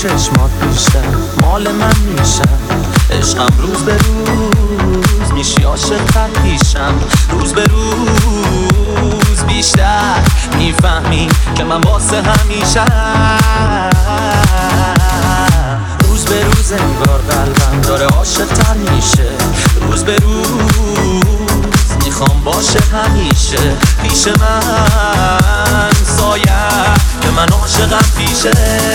چشمات بیشتر مال من میشم، عشقم روز به روز میشی عاشق‌تر پیشم، روز به روز بیشتر میفهمی که من واسه همیشه، روز به روز انگار قلبم داره عاشق‌تر میشه، روز به روز میخوام باشه همیشه پیش من، سایه که من عاشقم پیشه.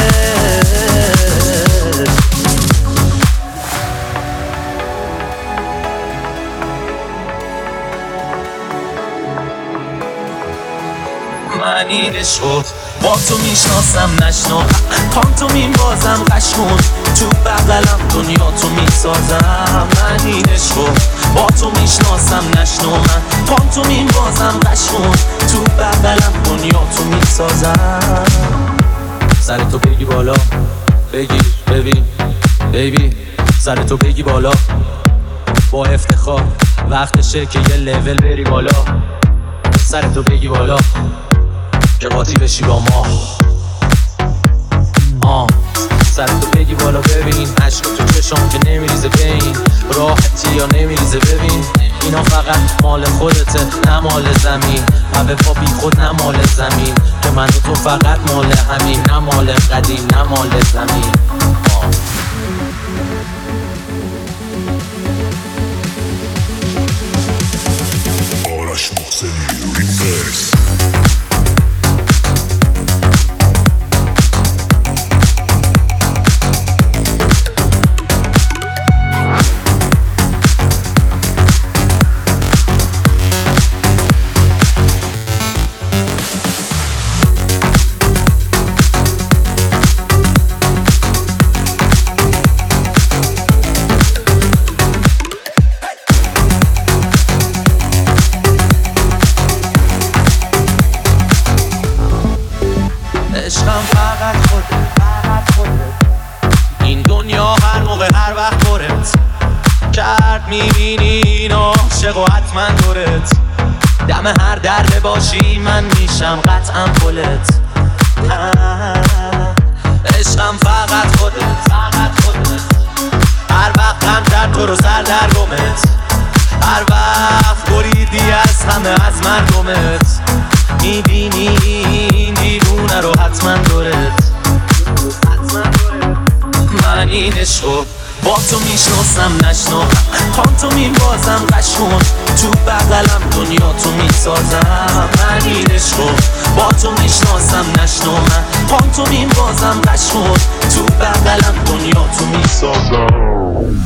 من این عشقو با تو میشناسم نشنو، پانتو میبازم قشکن تو بغلم دنیا تو میسازم، من این عشقو با تو میشناسم نشنو، من پانتو میبازم قشکن تو بغلم دنیا تو میسازم. سرتو بگی بالا بگیر ببین بیبی، سرتو بگی بالا با افتخار، وقتشه که یه لول بری بالا، سرتو بگی بالا که قاطی بشی با ما، سرتو بگی بالا ببین عشق تو چشام که نمیریزه، بین راحتی یا نمیریزه، ببین اینا فقط مال خودته نه مال زمین، همه پا بی خود نه مال زمین، که من و تو فقط مال همین، نه مال قدیم نه مال زمین. آرش محسنی ریمیکس. عشقم فقط خودت، این دنیا هر موقع هر وقت پرت کرد، میبینی این عاشق و حتما دورت، دم هر درده باشی من میشم قطعا پلت، عشقم فقط خودت، هر وقت غم‌تر تو رو سر در گمت، هر وقت بریدی از همه از مردمت، میبینی این دیوونه رو حتما دورت، من این عشقو با تو میشناسم نشنو، پانتو میبازم قشکن تو بغلم دنیا تو میسازم، من این عشقو با تو میشناسم نشنو، من پانتو میبازم قشکن تو بغلم دنیا تو میسازم،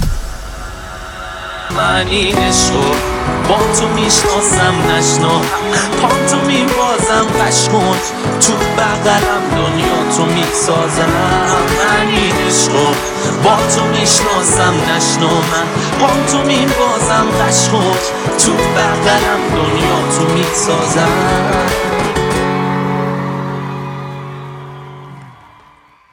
من این عشقو با تو میشناسم نشنو، پانتو میبازم قشکن تو بغلم دنیا تو میسازم، من این عشقو با تو میشناسم نشنو، من پانتو میبازم قشکن تو بغلم دنیا تو میسازم.